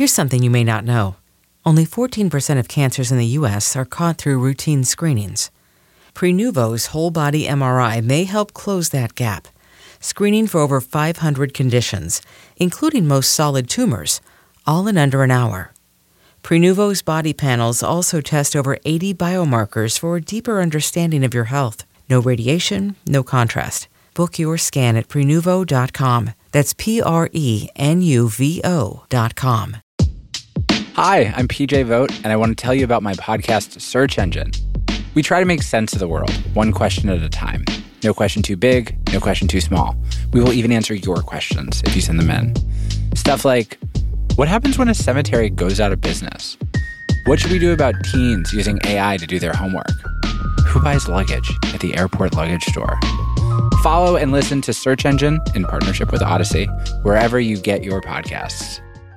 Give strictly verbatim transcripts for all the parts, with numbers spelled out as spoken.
Here's something you may not know. Only fourteen percent of cancers in the U S are caught through routine screenings. Prenuvo's whole-body M R I may help close that gap, screening for over five hundred conditions, including most solid tumors, all in under an hour. Prenuvo's body panels also test over eighty biomarkers for a deeper understanding of your health. No radiation, no contrast. Book your scan at Prenuvo dot com. That's P R E N U V O dot com. Hi, I'm P J Vogt, and I want to tell you about my podcast, Search Engine. We try to make sense of the world, one question at a time. No question too big, no question too small. We will even answer your questions if you send them in. Stuff like, what happens when a cemetery goes out of business? What should we do about teens using A I to do their homework? Who buys luggage at the airport luggage store? Follow and listen to Search Engine in partnership with Odyssey, wherever you get your podcasts.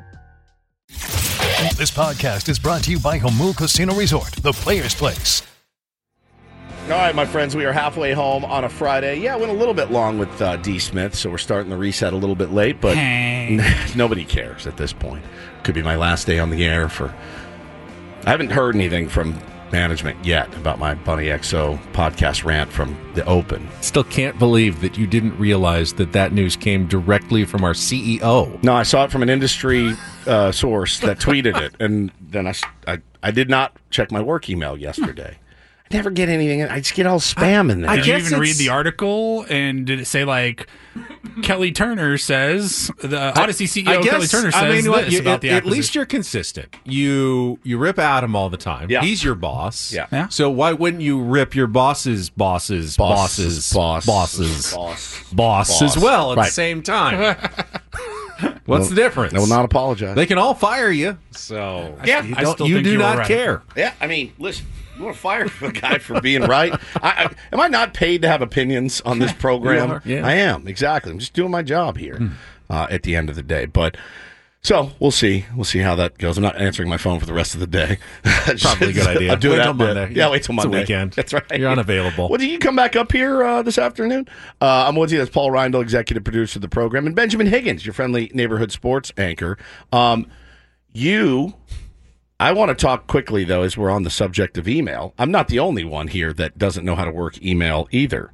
This podcast is brought to you by Jamul Casino Resort, the Players Place. All right, my friends, we are halfway home on a Friday. Yeah, went a little bit long with uh, D. Smith, so we're starting the reset a little bit late, but hey. Nobody cares at this point. Could be my last day on the air for... I haven't heard anything from management yet about my Bunny X O podcast rant from the Open. Still can't believe that you didn't realize that that news came directly from our C E O. No, I saw it from an industry uh, source that tweeted it, and then I, I, I did not check my work email yesterday. I never get anything. I just get all spam in there. Did you even read the article? And did it say, like, Kelly Turner says, the Odyssey C E O I guess, Kelly Turner says I mean, this what, you, about at, the at acquisition? least you're consistent. You you rip Adam all the time. Yeah. He's your boss. Yeah. Yeah. So why wouldn't you rip your boss's bosses, bosses, boss, bosses, boss, boss, boss. as well at Right. the same time? What's No- the difference? I will not apologize. They can all fire you. So Yeah, you, I don't, still you think do you were not right. care. Yeah, I mean, listen, you want to fire a guy for being right? I, I, am I not paid to have opinions on this program? You are, yeah. I am, exactly. I'm just doing my job here uh, at the end of the day. But so we'll see. We'll see how that goes. I'm not answering my phone for the rest of the day. Probably a good idea. I'll do wait that till bit. Monday. Yeah, wait till It's a Monday. weekend. That's right. You're unavailable. Well, do you come back up here uh, this afternoon? Uh, I'm Woodsy. That's Paul Reindl, executive producer of the program, and Benjamin Higgins, your friendly neighborhood sports anchor. Um, you, I want to talk quickly, though, as we're on the subject of email. I'm not the only one here that doesn't know how to work email either.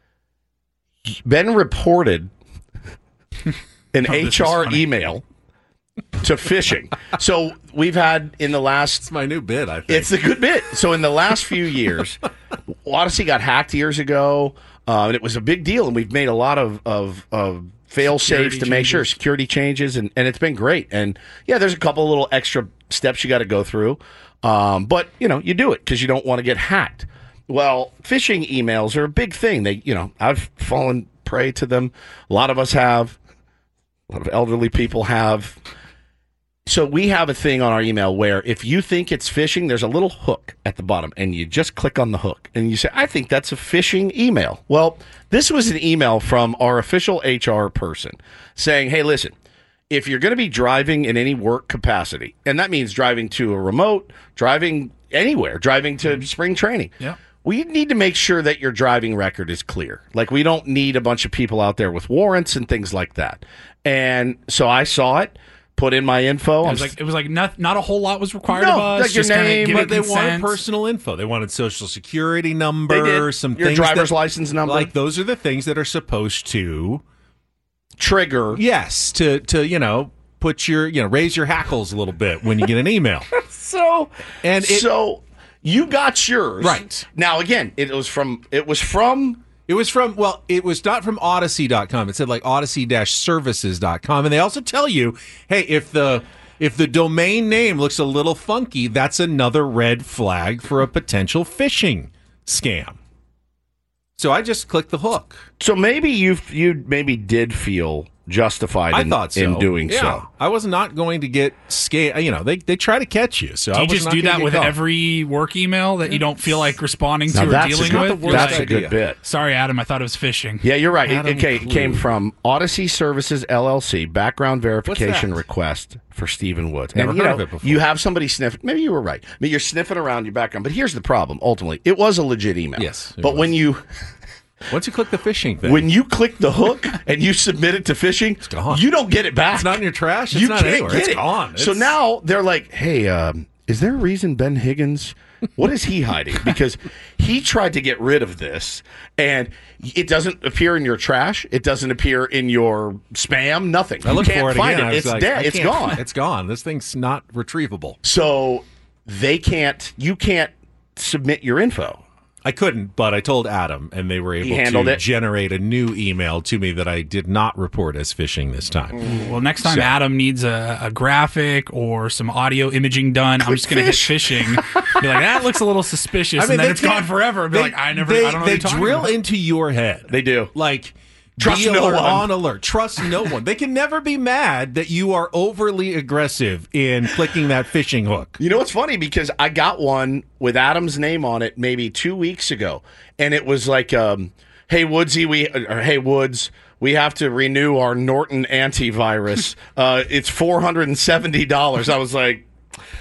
Ben reported an Oh, this H R is funny. email to phishing. So we've had in the last... It's my new bid, I think. It's a good bit. So in the last few years, Odyssey got hacked years ago, uh, and it was a big deal, and we've made a lot of, of, of fail-safes Security to make sure, changes. security changes, and, and it's been great. And, yeah, there's a couple of little extra steps you got to go through, um, but, you know, you do it because you don't want to get hacked. Well, phishing emails are a big thing. They, you know, I've fallen prey to them. A lot of us have. A lot of elderly people have. So we have a thing on our email where if you think it's phishing, there's a little hook at the bottom, and you just click on the hook, and you say, I think that's a phishing email. Well, this was an email from our official H R person saying, hey, listen, if you're going to be driving in any work capacity, and that means driving to a remote, driving anywhere, driving to spring training, Yeah. we need to make sure that your driving record is clear. Like, we don't need a bunch of people out there with warrants and things like that. And so I saw it, put in my info. It I'm was like, it was like not, not a whole lot was required No, of us. like your just kinda name, giving But they wanted consent. personal info. They wanted social security They number, did. some Your things driver's that- license number. Like those are the things that are supposed to trigger. yes to to you know put your you know raise your hackles a little bit when you get an email. So And it- so you got yours Right. now. Again, it was from it was from It was from, well, it was not from Odyssey dot com. It said like Odyssey services dot com. And they also tell you, hey, if the if the domain name looks a little funky, that's another red flag for a potential phishing scam. So I just clicked the hook. so maybe you you maybe did feel justified I in, thought so. in doing yeah. so. I was not going to get scammed. You know, they, they try to catch you. So Do I you was just not do gonna that get with caught. every work email that you don't feel like responding Now to or that's dealing a good, with? worst that's a idea. good bit. Sorry, Adam. I thought it was phishing. Yeah, you're right. It, Adam it, came, it came Clue. from Odyssey Services L L C, background verification that? request for Stephen Woods. Never and, you heard know, of it before. You have somebody sniff. Maybe you were right. I mean, you're sniffing around your background. But here's the problem. Ultimately, it was a legit email. Yes, it But was. when you Once you click the fishing thing, when you click the hook and you submit it to fishing, it's gone. You don't get it back. It's not in your trash. It's you not can't anywhere. Get it's it. gone. So it's... now they're like, hey, um, is there a reason Ben Higgins, what is he hiding? Because he tried to get rid of this, and it doesn't appear in your trash. It doesn't appear in your spam. Nothing. I you look can't for it find again. it. It's like, dead. It's can't- gone. It's gone. This thing's not retrievable. So they can't. You can't submit your info. I couldn't, but I told Adam, and they were able handled to it. generate a new email to me that I did not report as phishing this time. Well, next time So- Adam needs a, a graphic or some audio imaging done, I'm just going to hit fishing. Be like, that looks a little suspicious, I mean, and then they it's gone can't- forever. And be they- like, I never, They, I don't know they what you're talking drill about. into your head. They do. Like, Trust be no alert, one. on alert. Trust no one. They can never be mad that you are overly aggressive in clicking that fishing hook. You know what's funny? Because I got one with Adam's name on it maybe two weeks ago, and it was like, um, "Hey Woodsy, we or Hey Woods, we have to renew our Norton antivirus. uh, it's four hundred and seventy dollars." I was like,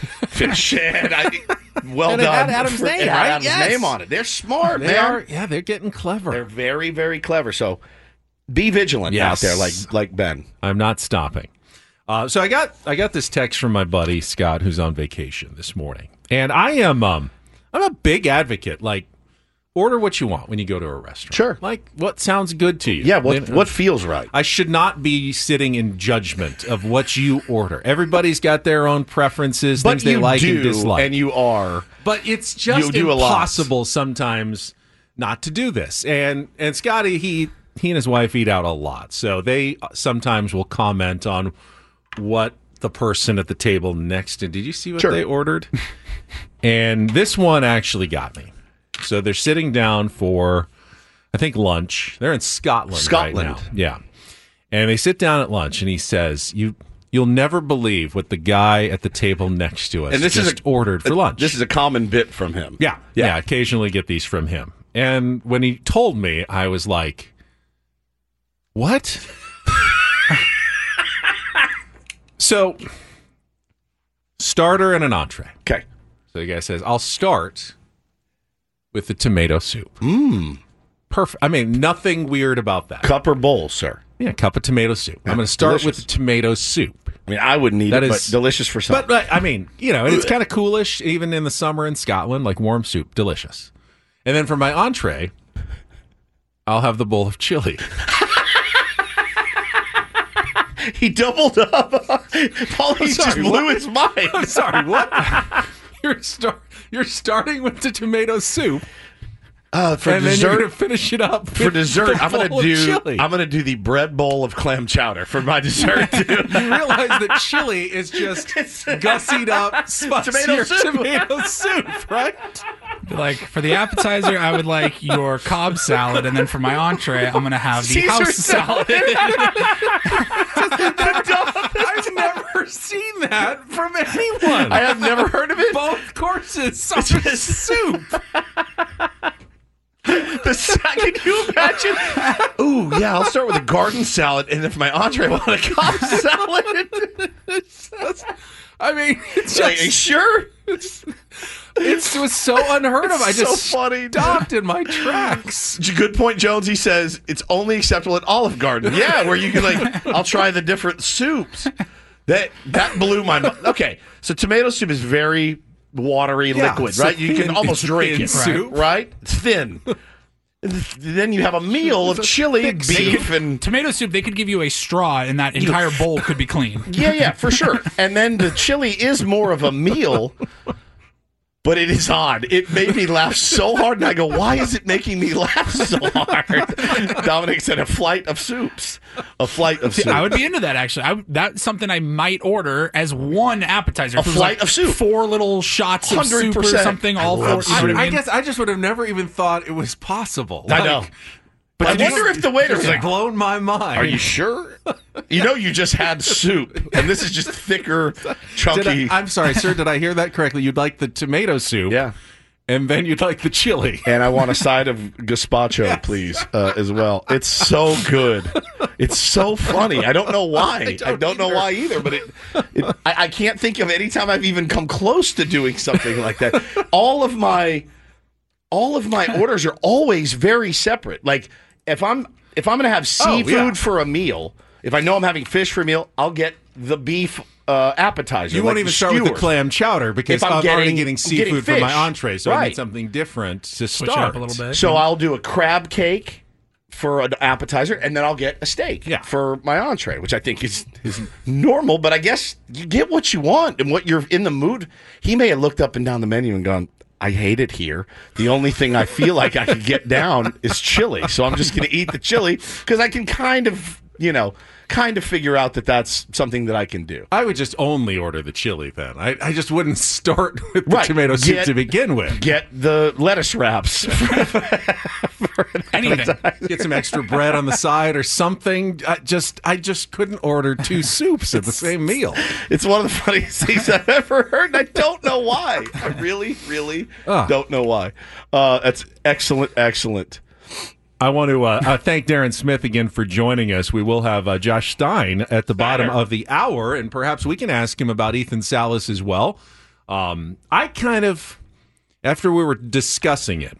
"Shit, I, well And it done." had Adam's For- name, it had right? Adam's Yes. name on it. They're smart, They man. are, yeah, they're getting clever. They're very, very clever. So be vigilant Yes. out there, like like Ben. I'm not stopping. Uh, so I got I got this text from my buddy Scott, who's on vacation this morning, and I am um I'm a big advocate. Like, order what you want when you go to a restaurant. Sure. Like what sounds good to you. Yeah, what You know? what feels right? I should not be sitting in judgment of what you order. Everybody's got their own preferences, But things they you like do, and dislike. and you are. But it's just You do a lot. impossible sometimes not to do this. And and Scotty, he he and his wife eat out a lot, so they sometimes will comment on what the person at the table next to. Did you see what Sure. they ordered? And this one actually got me. So they're sitting down for, I think, lunch. They're in Scotland, Scotland. right now. Yeah, and they sit down at lunch, and he says, "You." You'll never believe what the guy at the table next to us And this is just a- ordered for lunch. This is a common bit from him. Yeah, yeah, Occasionally get these from him. And when he told me, I was like, "What?" So, starter and an entree. Okay. So the guy says, "I'll start with the tomato soup." Mmm. Perfect. I mean, nothing weird about that. Cup or bowl, sir? Yeah, cup of tomato soup. I'm going to start with delicious. the tomato soup. I mean, I wouldn't eat That it, is- but delicious for some. But, but I mean, you know, and it's kind of coolish, even in the summer in Scotland, like warm soup, delicious. And then for my entree, I'll have the bowl of chili. He doubled up. Paulie just sorry, blew what? his mind. I'm sorry, what? you're start you're starting with the tomato soup, Uh, for and then you're dessert, gonna finish it up for with dessert, the I'm gonna bowl of do. chili. I'm gonna do the bread bowl of clam chowder for my dessert. Too. You realize that chili is just gussied up spicier Tomato soup. tomato soup, right? Like, for the appetizer, I would like your Cobb salad, and then for my entree, I'm going to have the Caesar house salad. I've never seen that from anyone. I have never heard of it. Both courses are just- soup. The second, can you imagine? Ooh, yeah, I'll start with a garden salad, and if my entree, I want a Cobb salad. I mean, it's Like, just sure. it's, it's it was so unheard of. I It's just so funny. stopped in my tracks. Good point, Jones. He says it's only acceptable at Olive Garden. Yeah, where you can like, I'll try the different soups. That that blew my mind. Okay, so tomato soup is very watery Yeah, liquid, it's a right? You thin- can almost it's drink thin it, soup. right? It's thin. And then you have a meal of chili, thick beef, and Tomato soup, they could give you a straw, and that entire bowl could be clean. yeah, yeah, for sure. And then the chili is more of a meal, but it is odd. It made me laugh so hard, and I go, "Why is it making me laugh so hard?" Dominic said, "A flight of soups, a flight of soup." I would be into that, actually. I, that's something I might order as one appetizer. A If it was flight like of soup. Four little shots of soup or one hundred percent. something, all I love four. You know what I, I I mean? guess I just would have never even thought it was possible. I Like, know. But I did you- wonder if the waiter was it's like, blown my mind. "Are you sure? You know, you just had soup, and this is just thicker, Did chunky." I, I'm sorry, sir. Did I hear that correctly? You'd like the tomato soup, yeah. and then you'd like the chili. And I want a side of gazpacho, please, uh, as well. It's so good. It's so funny. I don't know why. I don't don't, know either. why either. But it, it I, I can't think of any time I've even come close to doing something like that. All of my all of my orders are always very separate. Like if I'm if I'm going to have seafood oh, yeah. for a meal, if I know I'm having fish for a meal, I'll get the beef uh, appetizer. You like won't even start with the clam chowder because If I'm I'm, getting- already getting I'm seafood getting for my fish. entree, so I Right. need something different to Switch it start up a little bit. So I'll do a crab cake for an appetizer, and then I'll get a steak Yeah. for my entree, which I think is is normal. But I guess you get what you want and what you're in the mood. He may have looked up and down the menu and gone, I hate it here. The only thing I feel like I could get down is chili. So I'm just going to eat the chili because I can kind of, you know, kind of figure out that that's something that I can do. I would just only order the chili then. I, I just wouldn't start with the Right. tomato soup Get- to begin with. Get the lettuce wraps. Anything. Get some extra bread on the side or something. I just I just couldn't order two soups at the same meal. It's one of the funniest things I've ever heard, and I don't know why. I really, really Ah. don't know why. Uh, that's excellent, excellent. I want to uh, uh, thank Darren Smith again for joining us. We will have uh, Josh Stein at the bottom of the hour, and perhaps we can ask him about Ethan Salas as well. Um, I kind of, after we were discussing it,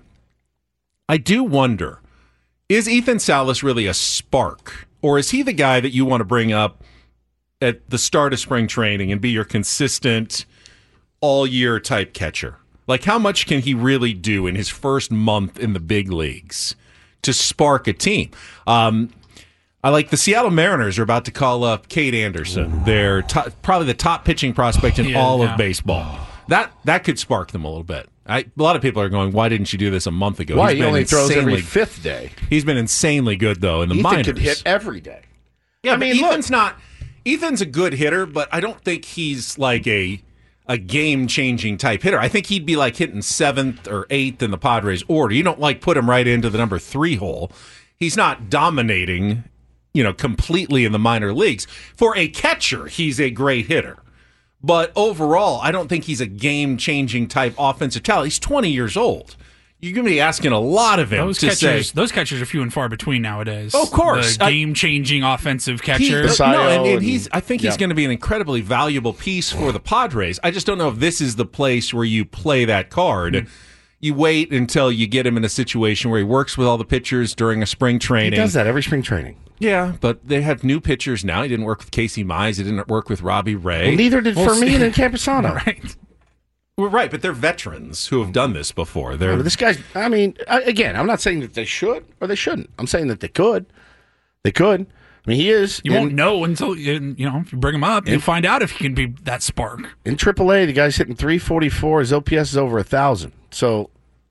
I do wonder, is Ethan Salas really a spark? Or is he the guy that you want to bring up at the start of spring training and be your consistent all-year type catcher? Like, how much can he really do in his first month in the big leagues to spark a team? Um, I like the Seattle Mariners are about to call up Cade Anderson. They're to- probably the top pitching prospect in Yeah, all yeah. of baseball. That that could spark them a little bit. I, a lot of people are going, why didn't you do this a month ago? Why? He's He been only throws every insanely- fifth day. He's been insanely good, though, in the Ethan minors. could hit every day. Yeah, I but mean, look- Ethan's not. Ethan's a good hitter, but I don't think he's like a a game changing type hitter. I think he'd be like hitting seventh or eighth in the Padres order. You don't like put him right into the number three hole. He's not dominating, you know, completely in the minor leagues. For a catcher, he's a great hitter. But overall, I don't think he's a game changing type offensive talent. He's twenty years old. You're going to be asking a lot of him Those to catchers, say. those catchers are few and far between nowadays. Oh, of course. the I- game-changing offensive He, catcher. no, Basayo and, and and- he's. I think he's yeah. going to be an incredibly valuable piece for the Padres. I just don't know if this is the place where you play that card. Mm-hmm. You wait until you get him in a situation where he works with all the pitchers during a spring He training. does that every spring training. Yeah, but they have new pitchers now. He didn't work with Casey Mize. He didn't work with Robbie Ray. Well, neither did Well, Fermin and Camposano. right. Well, right, but they're veterans who have done this before. They're This guy's, I mean, I- again, I'm not saying that they should or they shouldn't. I'm saying that they could. They could. I mean, he is. You in, won't know until you you know if you bring him up. You'll find out if he can be that spark. in triple A, the guy's hitting three forty-four. His O P S is over one thousand. So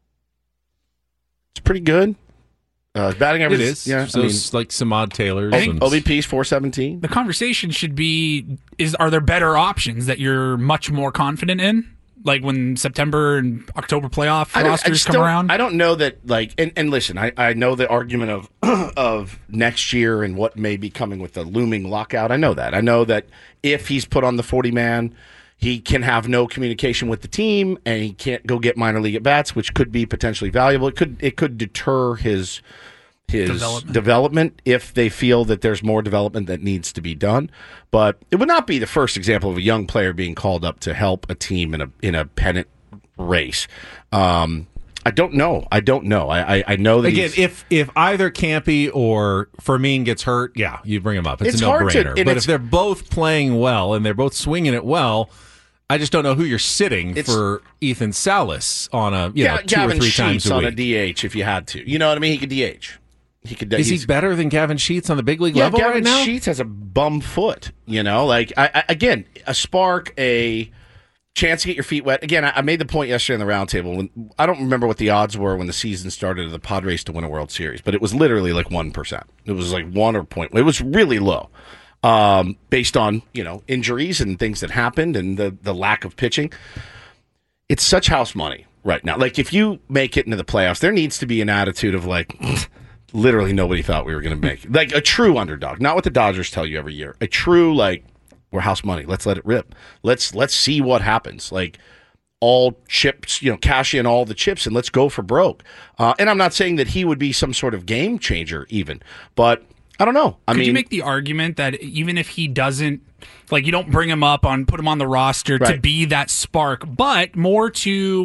it's pretty good. Uh, his batting it average is. Yeah, so I mean, it's like Samad Taylor's. O- and- O B P's four seventeen. The conversation should be: Is are there better options that you're much more confident in? Like when September and October playoff I don't- I rosters just come don't- around. I don't know that, like, and, and listen, I, I know the argument of of next year and what may be coming with the looming lockout. I know that. I know that if he's put on the forty man, he can have no communication with the team and he can't go get minor league at bats, which could be potentially valuable. It could it could deter his his Development. development if they feel that there's more development that needs to be done. But it would not be the first example of a young player being called up to help a team in a in a pennant race. Um, I don't know. I don't know. I I, I know that Again, he's- if if either Campy or Fermin gets hurt, yeah, you bring him up. It's, It's a hard to- no-brainer. and But it's- if they're both playing well and they're both swinging it well, I just don't know who you're sitting It's- for Ethan Salas on a you know Ga- two Gavin or three Sheets times a on week. a D H if you had to. You know what I mean? He could D H. He could. Is he he's- better than Gavin Sheets on the big league Yeah, level Gavin right now? Sheets has a bum foot. You know, like I, I, again, a spark, a chance to get your feet wet. Again, I, I made the point yesterday on the roundtable. When I don't remember what the odds were when the season started of the Padres to win a World Series, but it was literally like one percent. It was like one or point. It was really low, um, based on you know injuries and things that happened and the the lack of pitching. It's such house money right now. Like if you make it into the playoffs, there needs to be an attitude of like. Literally nobody thought we were going to make it. Like a true underdog, not what the Dodgers tell you every year. A true like we're house money. Let's let it rip. Let's let's see what happens. Like all chips, you know, cash in all the chips and let's go for broke. Uh, and I'm not saying that he would be some sort of game changer even, but I don't know. I Could mean, you make the argument that even if he doesn't, like, you don't bring him up on, put him on the roster to Right. be that spark, but more to,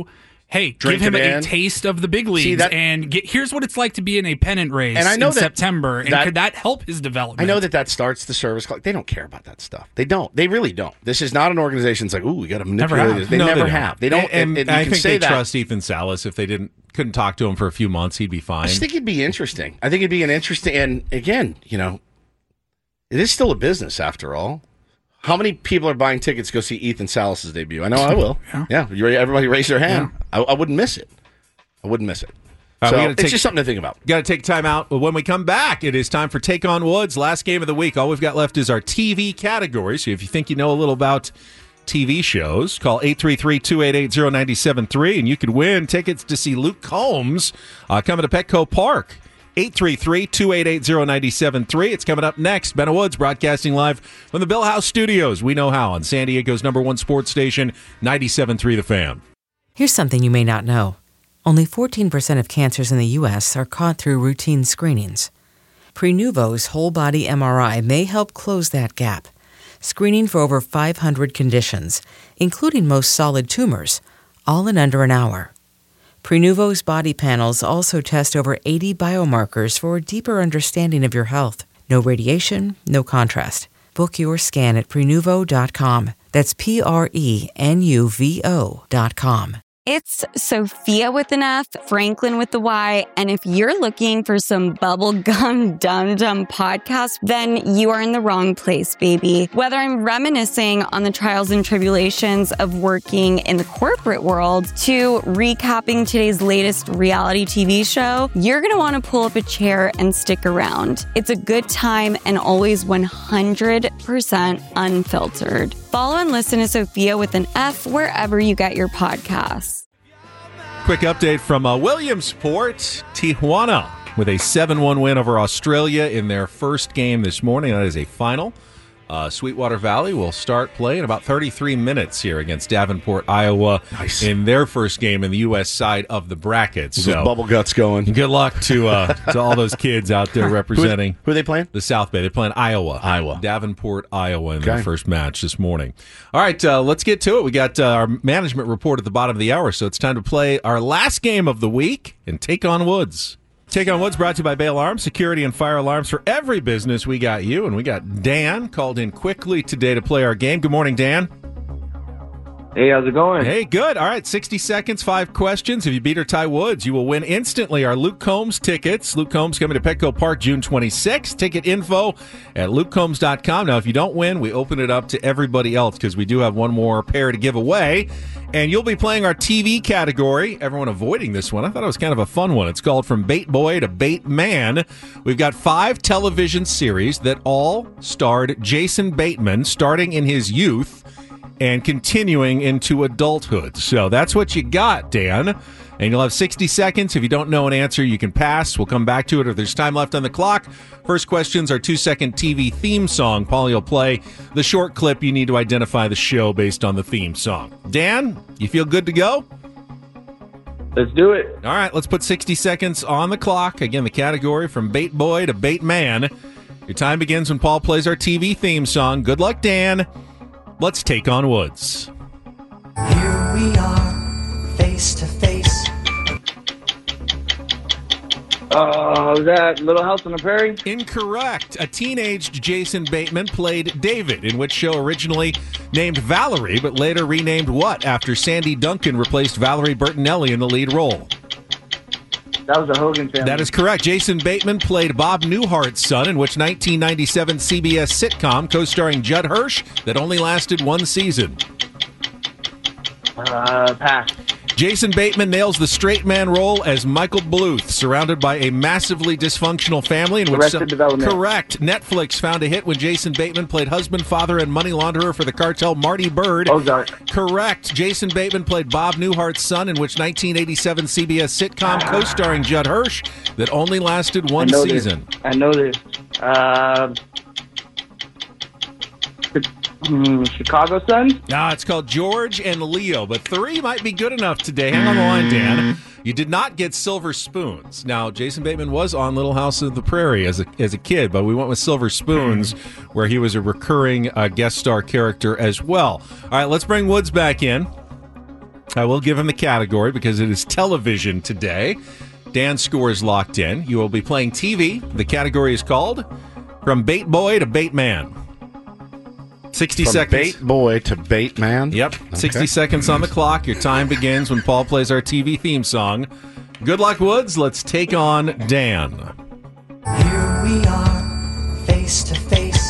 hey, Drink give him it a in. taste of the big leagues See, that- and get, here's what it's like to be in a pennant race And I know in that- September. And that- could that help his development? I know that that starts the service clock. They don't care about that stuff. They don't. They really don't. This is not an organization that's like, ooh, we got to manipulate have. this. They No, never don't. have. They don't. And, and, and, and you I can think say they that. trust Ethan Salas. If they didn't couldn't talk to him for a few months, he'd be fine. I just think it'd be interesting. I think it'd be an interesting, and again, you know, it is still a business after all. How many people are buying tickets to go see Ethan Salas' debut? I know I will. Yeah. yeah. You ready? Everybody raise their hand. I, I wouldn't miss it. I wouldn't miss it. All right, so we gotta it's take- just something to think about. Got to take time out. But when we come back, it is time for Take on Woods, last game of the week. All we've got left is our T V category. So if you think you know a little about T V shows, call eight three three, two eight eight, zero nine seven three, and you could win tickets to see Luke Combs uh, coming to Petco Park. eight three three, two eight eight, zero nine seven three. It's coming up next. Ben Woods broadcasting live from the Bill House Studios. We know how on San Diego's number one sports station, ninety-seven point three The Fan. Here's something you may not know. Only fourteen percent of cancers in the U S are caught through routine screenings. Prenuvo's whole body M R I may help close that gap, screening for over five hundred conditions, including most solid tumors, all in under an hour. Prenuvo's body panels also test over eighty biomarkers for a deeper understanding of your health. No radiation, no contrast. Book your scan at prenuvo dot com. That's P R E N U V O dot com. It's Sophia with an F, Franklin with the Y, and if you're looking for some bubblegum dum-dum podcast, then you are in the wrong place, baby. Whether I'm reminiscing on the trials and tribulations of working in the corporate world to recapping today's latest reality T V show, you're going to want to pull up a chair and stick around. It's a good time and always one hundred percent unfiltered. Follow and listen to Sophia with an F wherever you get your podcasts. Quick update from uh, Williamsport. Tijuana with a seven one win over Australia in their first game this morning. That is a final. Uh, Sweetwater Valley will start play in about thirty-three minutes here against Davenport, Iowa, Nice. in their first game in the U S side of the bracket. Those So bubble guts going. good luck to uh, to all those kids out there representing Who are they playing? the South Bay. They're playing Iowa. Iowa. Davenport, Iowa in their Okay. first match this morning. All right, uh, let's get to it. We got uh, our management report at the bottom of the hour, so it's time to play our last game of the week and Take on Woods. Take on Woods brought to you by Bay Alarms, security and fire alarms for every business. We got you, and we got Dan called in quickly today to play our game. Good morning, Dan. Hey, how's it going? Hey, good. All right, sixty seconds, five questions. If you beat or tie Woods, you will win instantly our Luke Combs tickets. Luke Combs coming to Petco Park June twenty-sixth. Ticket info at luke combs dot com. Now, if you don't win, we open it up to everybody else because we do have one more pair to give away. And you'll be playing our T V category. Everyone avoiding this one. I thought it was kind of a fun one. It's called From Bait Boy to Bait Man. We've got five television series that all starred Jason Bateman, starting in his youth and continuing into adulthood. So that's what you got, Dan. And you'll have sixty seconds. If you don't know an answer, you can pass. We'll come back to it if there's time left on the clock. First questions are two-second T V theme song. Paulie will play the short clip. You need to identify the show based on the theme song. Dan, you feel good to go? Let's do it. All right, let's put sixty seconds on the clock. Again, the category From Bait Boy to Bait Man. Your time begins when Paul plays our T V theme song. Good luck, Dan. Let's take on Woods. Here we are, face to face. Uh, was that Little House on the Prairie? Incorrect. A teenaged Jason Bateman played David, in which show originally named Valerie, but later renamed what after Sandy Duncan replaced Valerie Bertinelli in the lead role? That was the Hogan family. That is correct. Jason Bateman played Bob Newhart's son, in which nineteen ninety-seven C B S sitcom co-starring Judd Hirsch that only lasted one season. Uh, pass. Jason Bateman nails the straight man role as Michael Bluth, surrounded by a massively dysfunctional family in which Arrested Development. correct. Netflix found a hit when Jason Bateman played husband, father, and money launderer for the cartel Marty Bird. Ozark. Correct. Jason Bateman played Bob Newhart's son, in which nineteen eighty-seven C B S sitcom co-starring Judd Hirsch that only lasted I one know season. This. I know this. Uh, hmm, Chicago Suns? Ah, it's called George and Leo, but three might be good enough today. Hang on the line, Dan. You did not get Silver Spoons. Now, Jason Bateman was on Little House of the Prairie as a as a kid, but we went with Silver Spoons, where he was a recurring uh, guest star character as well. All right, let's bring Woods back in. I will give him the category because it is television today. Dan's score is locked in. You will be playing T V. The category is called From Bait Boy to Bait Man. sixty From seconds. Bait Boy to Bait Man? Yep. Okay. sixty seconds on the clock. Your time begins when Paul plays our T V theme song. Good luck, Woods. Let's take on Dan. Here we are, face to face.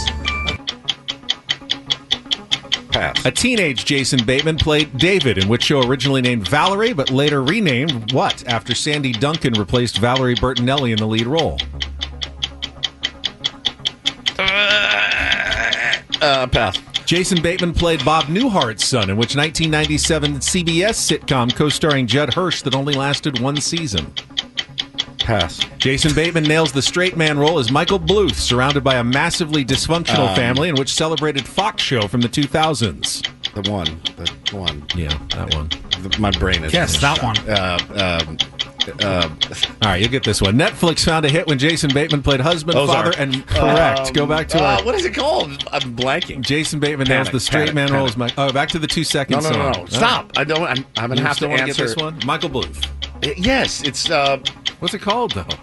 Pass. A teenage Jason Bateman played David in which show originally named Valerie, but later renamed what after Sandy Duncan replaced Valerie Bertinelli in the lead role? Uh, pass. Jason Bateman played Bob Newhart's son in which nineteen ninety-seven C B S sitcom co-starring Judd Hirsch that only lasted one season? Pass. Jason Bateman nails the straight man role as Michael Bluth, surrounded by a massively dysfunctional Um, family in which celebrated Fox show from the two thousands. The one. The one. Yeah, that one. The, my brain is. Yes, that one. Uh, um, uh, All right, you'll get this one. Netflix found a hit when Jason Bateman played husband, Ozark. father, and correct. Um, Go back to uh, our. what is it called? I'm blanking. Jason Bateman nails Panic, the straight panic, man panic. role as my. Oh, back to the two No, seconds. no, no, no. song. Stop. I don't. I'm, I'm going to You have still to want to answer. get this one? Michael Bluth. Yes, it's. Uh, What's it called though?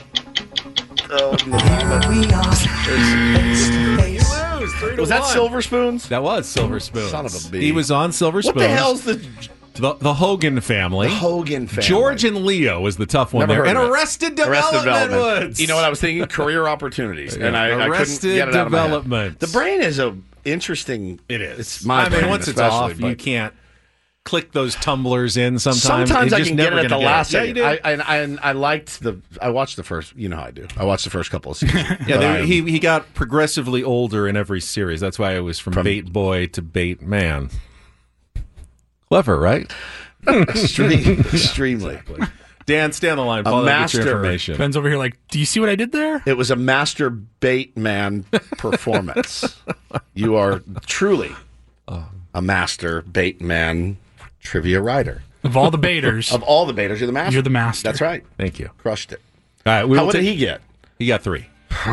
uh, Here we are, face to face. was that Silver Spoons? That was Silver Spoons. Son of a bee. He was on Silver What Spoons. the hell's the, the the Hogan family? the Hogan family? George and Leo was the tough one Never there. heard And of it. Arrested Development, Arrested Development. Woods. You know what I was thinking? Career opportunities, and Yeah. I, I couldn't Arrested get it out of my head. Development. The brain is a interesting. It is. It's my I mean, brain once it's especially, off, you but- can't click those tumblers in. Sometimes, Sometimes You're I just can get never it at the gonna last it. second. Yeah, I, you did. I, I, I liked the. I watched the first. You know how I do. I watched the first couple of seasons. Yeah, But they, I am- he he got progressively older in every series. That's why it was from, From- Bait Boy to Bait Man. Clever, right? Extreme, extremely. Dan, stay on the line. Paul, I'll get your master. information. Ben's over here like, do you see what I did there? It was a master bait man performance. You are truly a master bait man trivia writer. Of all the baiters, Of all the baiters, you're the master. you're the master. That's right. Thank you. Crushed it. All right, we How, will what did take- he get? He got three.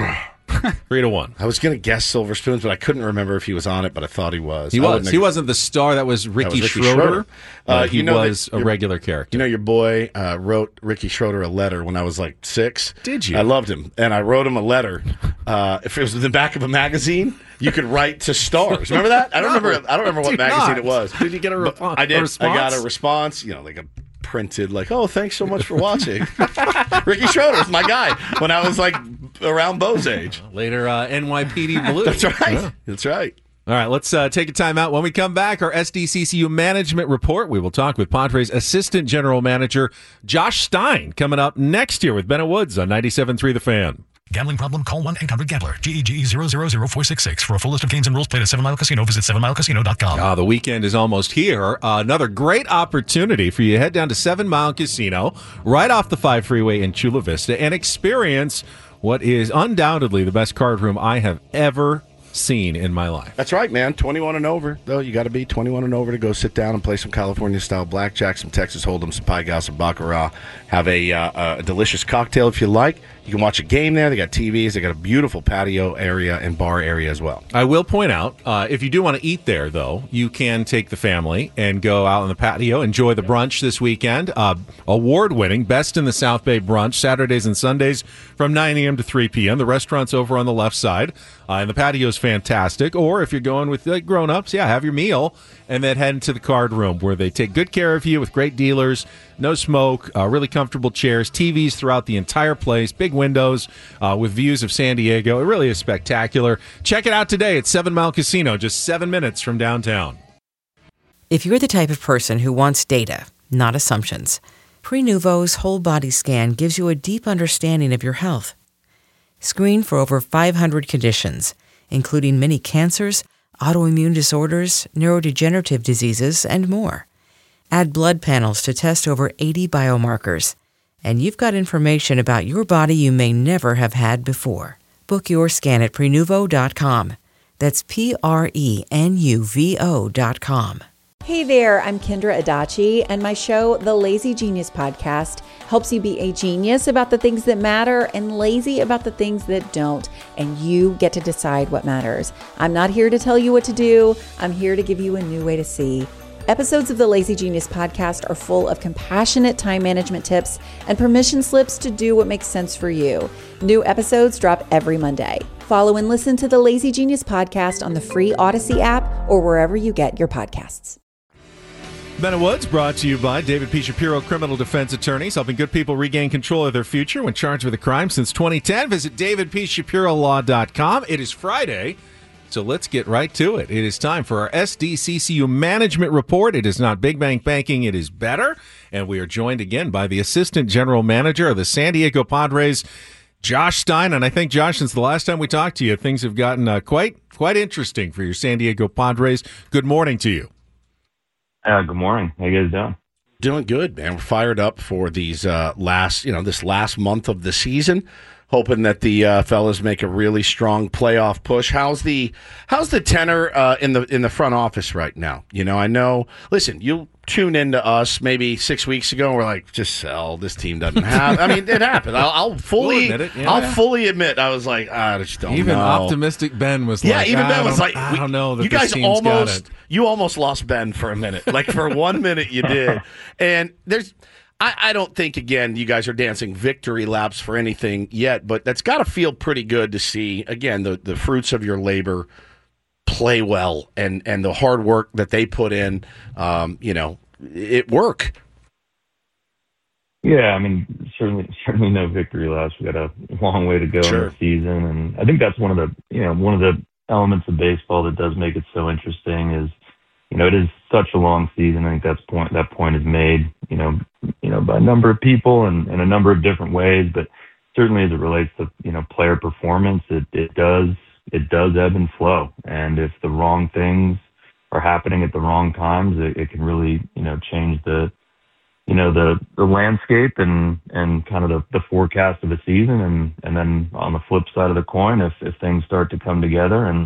Three to one. I was going to guess Silver Spoons, but I couldn't remember if he was on it, but I thought he was. He I was. wouldn't He have- wasn't the star. That was Ricky, was Ricky Schroeder. Schroeder. Uh, Uh, he you know that was a your- regular character. You know, your boy uh, wrote Ricky Schroeder a letter when I was like six. Did you? I loved him, and I wrote him a letter. Uh, if it was in the back of a magazine, you could write to stars. Remember that? I don't No, remember. I don't remember I what do magazine not. it was. Did you get a But repon- I a did. response? I got a response. You know, like a printed, like, "Oh, thanks so much for watching." Ricky Schroeder's my guy when I was like around Bo's age. Later, uh, N Y P D Blue. That's right. Yeah. That's right. All right, let's uh, take a time out. When we come back, our S D C C U management report. We will talk with Padres Assistant General Manager Josh Stein coming up next year with Bennett Woods on ninety-seven point three The Fan. Gambling problem? Call one eight hundred gambler. G E G E zero zero zero four six six. For a full list of games and rules, play at Seven Mile Casino. Visit seven mile casino dot com. Ah, the weekend is almost here. Uh, another great opportunity for you to head down to Seven Mile Casino, right off the five freeway in Chula Vista, and experience what is undoubtedly the best card room I have ever seen in my life. That's right, man. twenty-one and over, though. You got to be twenty-one and over to go sit down and play some California-style blackjack, some Texas Hold'em, some Pai Gow, some Baccarat. Have a, uh, a delicious cocktail if you like. You can watch a game there. They got T Vs. They got a beautiful patio area and bar area as well. I will point out, uh, if you do want to eat there, though, you can take the family and go out on the patio, enjoy the brunch this weekend. Uh, award-winning, Best in the South Bay brunch, Saturdays and Sundays from nine a.m. to three p.m. The restaurant's over on the left side, uh, and the patio's fantastic. Or if you're going with like, grown-ups, yeah, have your meal, and then head into the card room where they take good care of you with great dealers, no smoke, uh, really comfortable chairs, T Vs throughout the entire place, big windows uh, with views of San Diego. It really is spectacular. Check it out today at Seven Mile Casino, just seven minutes from downtown. If you're the type of person who wants data, not assumptions, Prenuvo's whole body scan gives you a deep understanding of your health. Screen for over five hundred conditions, including many cancers, autoimmune disorders, neurodegenerative diseases, and more. Add blood panels to test over eighty biomarkers. And you've got information about your body you may never have had before. Book your scan at Prenuvo dot com. That's P R E N U V O dot com. Hey there, I'm Kendra Adachi, and my show, The Lazy Genius Podcast, helps you be a genius about the things that matter and lazy about the things that don't, and you get to decide what matters. I'm not here to tell you what to do. I'm here to give you a new way to see. Episodes of the Lazy Genius podcast are full of compassionate time management tips and permission slips to do what makes sense for you. New episodes drop every Monday. Follow and listen to the Lazy Genius podcast on the free Odyssey app or wherever you get your podcasts. Ben and Woods brought to you by David P. Shapiro, criminal defense attorneys, helping good people regain control of their future when charged with a crime since twenty ten. Visit david p shapiro law dot com. It is Friday, so let's get right to it. It is time for our S D C C U Management Report. It is not big bank banking, it is better. And we are joined again by the Assistant General Manager of the San Diego Padres, Josh Stein. And I think, Josh, since the last time we talked to you, things have gotten uh, quite, quite interesting for your San Diego Padres. Good morning to you. Uh, good morning. How you guys doing? Doing good, man. We're fired up for these uh, last, you know, this last month of the season. Hoping that the uh, fellas make a really strong playoff push. How's the how's the tenor uh, in the in the front office right now? You know, I know. Listen, you tune into us maybe six weeks ago, and we're like, just sell. This team doesn't have. I mean, it happened. I'll, I'll fully, we'll admit it. Yeah, I'll yeah. fully admit, I was like, I just don't even know. optimistic Ben was yeah, like, even Ben was like, I we, don't know that you this guys team's almost, got it. you almost lost Ben for a minute. Like for one minute, you did, and there's. I, I don't think, again, you guys are dancing victory laps for anything yet, but that's got to feel pretty good to see, again, the, the fruits of your labor play well and, and the hard work that they put in, um, you know, it work. Yeah, I mean, certainly certainly no victory laps. We got a long way to go Sure. in the season, and I think that's one of the, you know, one of the elements of baseball that does make it so interesting is, you know, it is such a long season. I think that's point that point is made, you know, you know, by a number of people and in a number of different ways, but certainly as it relates to, you know, player performance, it, it does it does ebb and flow. And if the wrong things are happening at the wrong times, it, it can really, you know, change the, you know, the, the landscape and, and kind of the, the forecast of a season. And, and then on the flip side of the coin, if, if things start to come together and,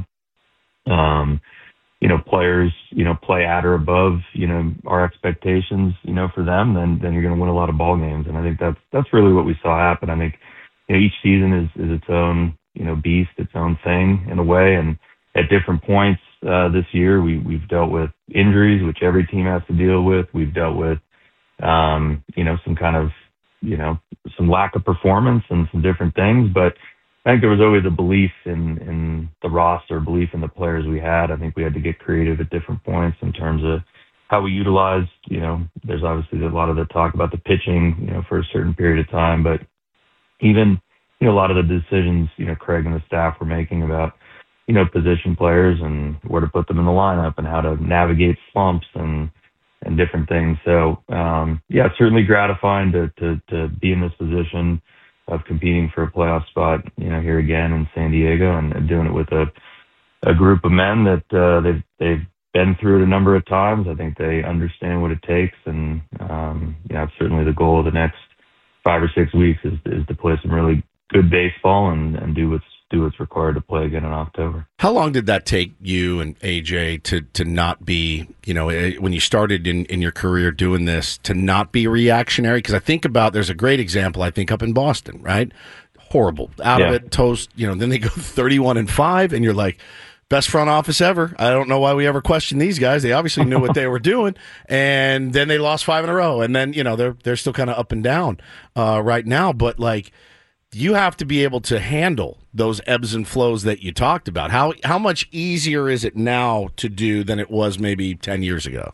um, you know, players, you know, play at or above, you know, our expectations, you know, for them, then, then you're going to win a lot of ball games. And I think that's, that's really what we saw happen. I think, you know, each season is, is its own, you know, beast, its own thing in a way. And at different points uh, this year, we, we've dealt with injuries, which every team has to deal with. We've dealt with, um, you know, some kind of, you know, some lack of performance and some different things, but I think there was always a belief in, in the roster, belief in the players we had. I think we had to get creative at different points in terms of how we utilized, you know, there's obviously a lot of the talk about the pitching, you know, for a certain period of time, but even, you know, a lot of the decisions, you know, Craig and the staff were making about, you know, position players and where to put them in the lineup and how to navigate slumps and, and different things. So, um, yeah, it's certainly gratifying to, to, to be in this position of competing for a playoff spot, you know, here again in San Diego, and, and doing it with a a group of men that uh, they've they've been through it a number of times. I think they understand what it takes, and um, you know, it's certainly the goal of the next five or six weeks is is to play some really good baseball and, and do what's do what's required to play again in October. How long did that take you and A J to to not be, you know, when you started in, in your career doing this, to not be reactionary? Because I think about, there's a great example, I think, up in Boston, right? Horrible. Out Yeah. of it, toast, you know, then they go thirty-one and five, and you're like, best front office ever. I don't know why we ever questioned these guys. They obviously knew what they were doing. And then they lost five in a row. And then, you know, they're they're still kind of up and down uh, right now. But, like, you have to be able to handle those ebbs and flows that you talked about. How how much easier is it now to do than it was maybe ten years ago?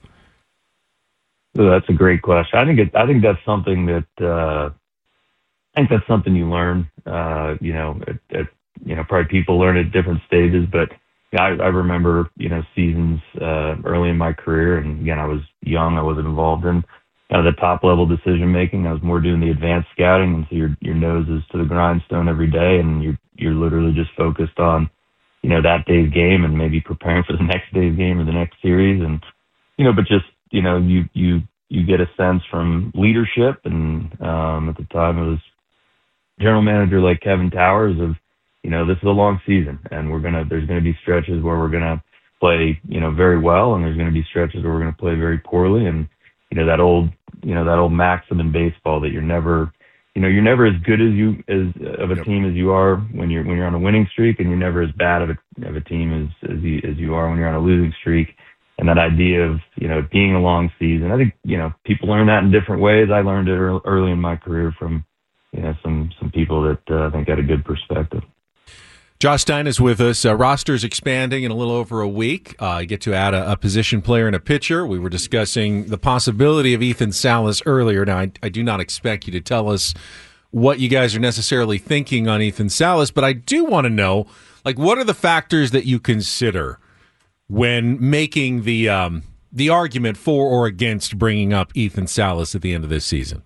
So that's a great question. I think it, I think that's something that uh, I think that's something you learn. Uh, you know, at, at, you know, probably people learn at different stages. But yeah, I, I remember, you know, seasons uh, early in my career, and again, I was young. I wasn't involved in kind of the top level decision making. I was more doing the advanced scouting, and so your your nose is to the grindstone every day, and you're you're literally just focused on, you know, that day's game and maybe preparing for the next day's game or the next series, and you know, but just you know, you you you get a sense from leadership, and um, at the time it was general manager like Kevin Towers of, you know, this is a long season, and we're gonna there's gonna be stretches where we're gonna play, you know, very well, and there's gonna be stretches where we're gonna play very poorly, and you know, that old, you know, that old maxim in baseball that you're never, you know, you're never as good as you as of a Yep. team as you are when you're when you're on a winning streak, and you're never as bad of a of a team as as you as you are when you're on a losing streak. and that idea of, you know, it being a long season. I think, you know, people learn that in different ways. I learned it early in my career from, you know, some, some people that uh, I think had a good perspective. Josh Stein is with us. Uh, roster's expanding in a little over a week. Uh, you get to add a, a position player and a pitcher. We were discussing the possibility of Ethan Salas earlier. Now, I, I do not expect you to tell us what you guys are necessarily thinking on Ethan Salas, but I do want to know, like, what are the factors that you consider when making the um, the argument for or against bringing up Ethan Salas at the end of this season?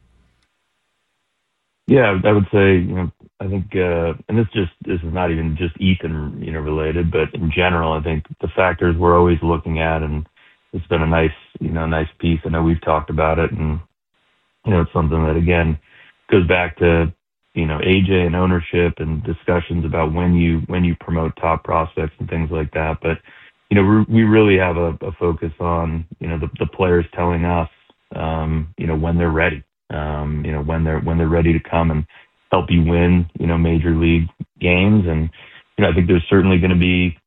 Yeah, I would say, you know, I think, uh, and this just this is not even just Ethan, you know, related, but in general, I think the factors we're always looking at, and it's been a nice, you know, nice piece. I know we've talked about it, and you know, it's something that again goes back to, you know, A J and ownership and discussions about when you when you promote top prospects and things like that. But you know, we we really have a, a focus on, you know, the, the players telling us, um, you know, when they're ready. Um, you know, when they're when they're ready to come and help you win, you know, major league games. And, you know, I think there's certainly going to be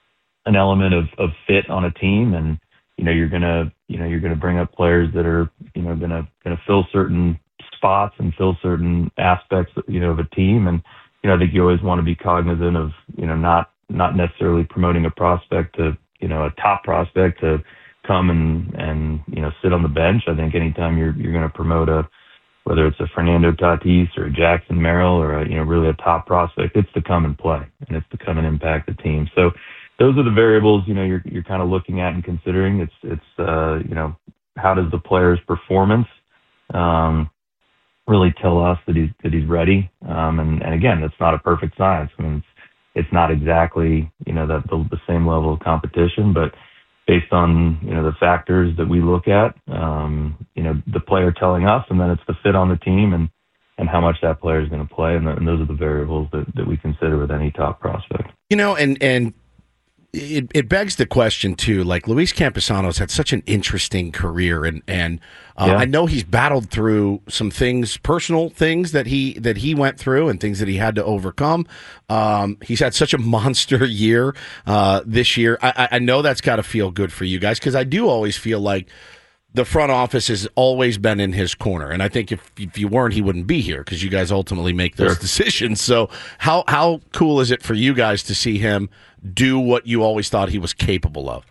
an element of, of fit on a team. And, you know, you're going to, you know, you're going to bring up players that are, you know, going to, going to fill certain spots and fill certain aspects, you know, of a team. And, you know, I think you always want to be cognizant of, you know, not, not necessarily promoting a prospect to, you know, a top prospect to come and, and, you know, sit on the bench. I think anytime you're, you're going to promote a, whether it's a Fernando Tatis or a Jackson Merrill or a, you know, really a top prospect, it's to come and play and it's to come and impact the team. So those are the variables, you know, you're, you're kind of looking at and considering. It's, it's, uh, you know, how does the player's performance, um, really tell us that he's, that he's ready. Um, and, and again, it's not a perfect science. I mean, it's, it's not exactly, you know, that the, the same level of competition, but based on, you know, the factors that we look at, um, you know, the player telling us, and then it's the fit on the team and, and how much that player is going to play. And, the, and those are the variables that, that we consider with any top prospect. You know, and, and it, it begs the question too, like Luis Campusano's had such an interesting career, and, and uh, yeah. I know he's battled through some things, personal things that he, that he went through and things that he had to overcome. Um, he's had such a monster year, uh, this year. I, I know that's got to feel good for you guys, because I do always feel like the front office has always been in his corner. And I think if, if you weren't, he wouldn't be here, because you guys ultimately make those sure. decisions. So how, how cool is it for you guys to see him do what you always thought he was capable of?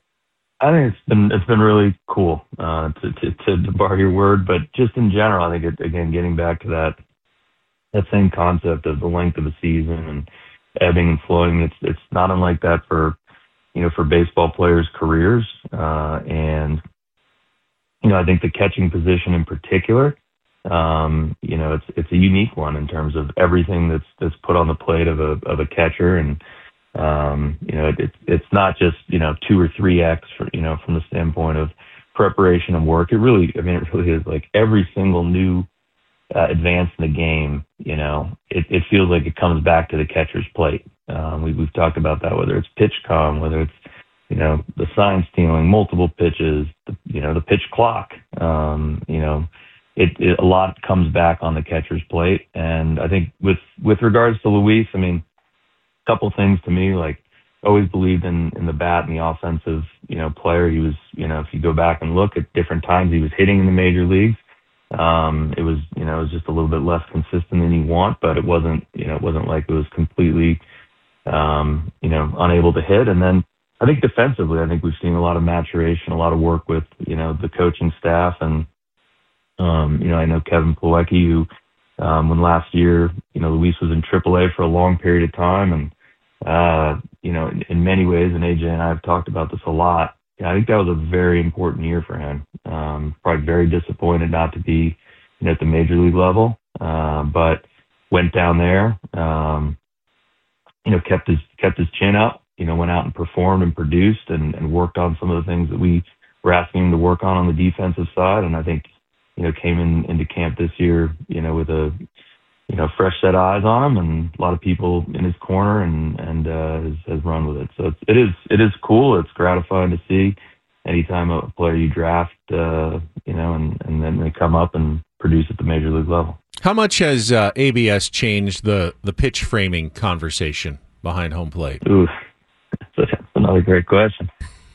I think it's been it's been really cool, uh, to, to to borrow your word, but just in general, I think it, again, getting back to that that same concept of the length of a season and ebbing and flowing. It's it's not unlike that for, you know, for baseball players' careers, uh, and you know, I think the catching position in particular, um, you know, it's it's a unique one in terms of everything that's that's put on the plate of a of a catcher. And Um, you know, it, it's it's not just, you know, two or three X for, you know, from the standpoint of preparation and work. It really, I mean, it really is like every single new uh, advance in the game, you know, it, it feels like it comes back to the catcher's plate. Um, we, we've talked about that, whether it's pitch com, whether it's, you know, the sign stealing, multiple pitches, the, you know, the pitch clock, um, you know, it, it, a lot comes back on the catcher's plate. And I think with, with regards to Luis, I mean, couple things to me, like always believed in, in the bat and the offensive, you know, player. He was, you know, if you go back and look at different times he was hitting in the major leagues, um, it was, you know, it was just a little bit less consistent than you want, but it wasn't, you know, it wasn't like it was completely, um, you know, unable to hit. And then I think defensively, I think we've seen a lot of maturation, a lot of work with, you know, the coaching staff. And, um, you know, I know Kevin Plawecki, who, Um, when last year, you know, Luis was in triple A for a long period of time. And, uh, you know, in, in many ways, and A J and I have talked about this a lot, yeah, I think that was a very important year for him. Um, probably very disappointed not to be, you know, at the major league level, uh, but went down there, um, you know, kept his, kept his chin up, you know, went out and performed and produced and, and worked on some of the things that we were asking him to work on on the defensive side. And I think, you know, came in into camp this year, you know, with a, you know, fresh set of eyes on him and a lot of people in his corner, and, and, uh, has, has run with it. So it's, it is, it is cool. It's gratifying to see anytime a player you draft, uh, you know, and, and then they come up and produce at the major league level. How much has uh, A B S changed the, the pitch framing conversation behind home plate? Ooh, that's another great question.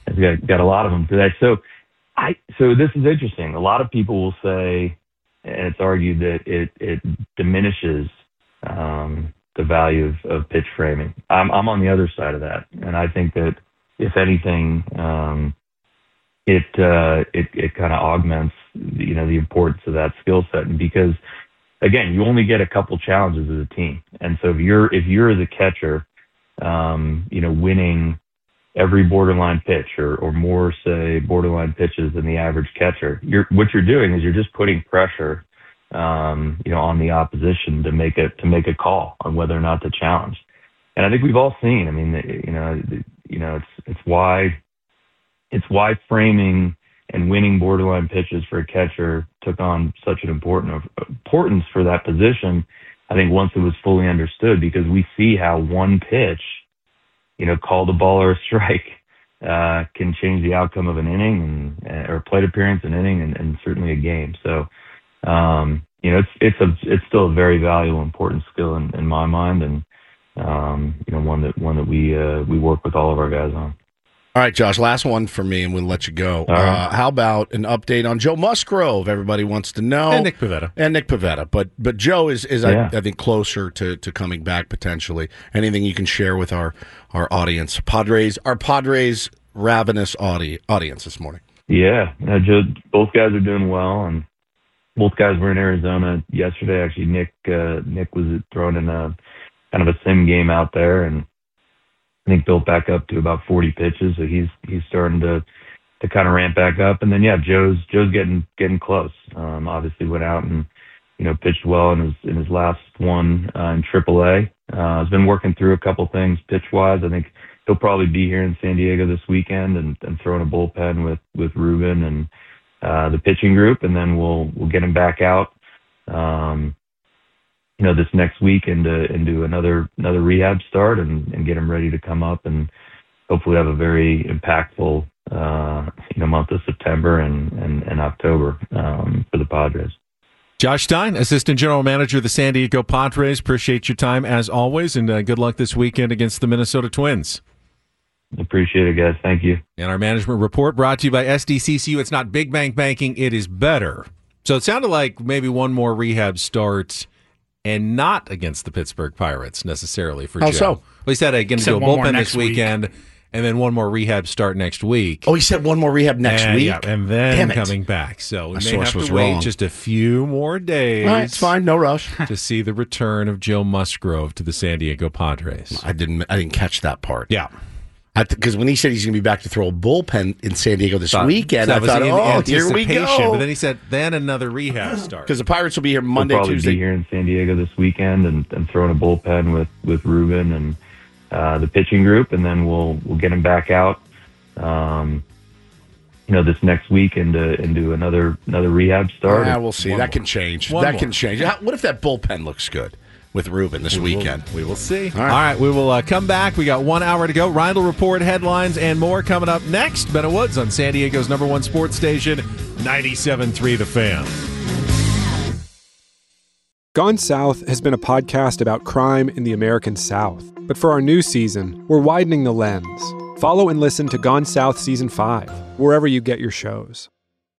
It's got, got a lot of them today. So I so this is interesting. A lot of people will say, and it's argued that it it diminishes um, the value of, of pitch framing. I'm I'm on the other side of that, and I think that if anything, um, it uh, it it kind of augments you know the importance of that skill set, and because again, you only get a couple challenges as a team, and so if you're if you're as a catcher, um, you know, winning every borderline pitch or, or more, say, borderline pitches than the average catcher, you're what you're doing is you're just putting pressure, um, you know, on the opposition to make a to make a call on whether or not to challenge. And I think we've all seen. I mean, you know, you know, it's it's why it's why framing and winning borderline pitches for a catcher took on such an important importance for that position. I think once it was fully understood, because we see how one pitch, you know, called a ball or a strike, uh, can change the outcome of an inning and, or plate appearance, an inning, and, and certainly a game. So, um, you know, it's it's a it's still a very valuable, important skill in, in my mind, and um, you know, one that one that we uh, we work with all of our guys on. All right, Josh, last one for me, and we'll let you go. Right. Uh, how about an update on Joe Musgrove? Everybody wants to know. And Nick Pivetta. And Nick Pivetta. But but Joe is, is Yeah. I, I think, closer to, to coming back potentially. Anything you can share with our, our audience? Padres, our Padres ravenous audi- audience this morning. Yeah, uh, Joe, both guys are doing well, and both guys were in Arizona yesterday. Actually, Nick uh, Nick was throwing in a kind of a sim game out there, and I think built back up to about forty pitches, so he's he's starting to to kind of ramp back up. And then yeah, Joe's Joe's getting getting close. Um, obviously went out and you know pitched well in his in his last one uh, in triple A. Uh, has been working through a couple things pitch wise. I think he'll probably be here in San Diego this weekend and, and throwing a bullpen with with Ruben and uh, the pitching group, and then we'll we'll get him back out. Um, you know, this next week into into another another rehab start and, and get him ready to come up and hopefully have a very impactful uh, you know month of September and and, and October um, for the Padres. Josh Stein, Assistant General Manager of the San Diego Padres. Appreciate your time as always, and uh, good luck this weekend against the Minnesota Twins. Appreciate it, guys. Thank you. And our management report brought to you by S D C C U. It's not big bank banking, it is better. So it sounded like maybe one more rehab start. And not against the Pittsburgh Pirates necessarily for How Joe. so? Well, he said uh, going to do a bullpen this weekend, week. and then one more rehab start next week. Oh, he said one more rehab next and, week? Yeah, and then coming back. So we may have to wait wrong. just a few more days. All right, it's fine, no rush. to see the return of Joe Musgrove to the San Diego Padres. I didn't I didn't catch that part. Yeah. Because when he said he's going to be back to throw a bullpen in San Diego this thought, weekend, so I thought, oh, here we go. But then he said, then another rehab start. Because the Pirates will be here Monday, we'll probably Tuesday. be here in San Diego this weekend and, and throwing a bullpen with, with Ruben and uh, the pitching group, and then we'll we'll get him back out. Um, you know, this next week into into another another rehab start. Yeah, we'll see. One that more. can change. One that more. can change. How- What if that bullpen looks good with Ruben this We will- weekend? We will see. All All right. right, we will uh, come back. We got one hour to go. Ryan will report headlines and more coming up next. Bennett Woods on San Diego's number one sports station, ninety-seven point three The Fan. Gone South has been a podcast about crime in the American South. But for our new season, we're widening the lens. Follow and listen to Gone South Season five, wherever you get your shows.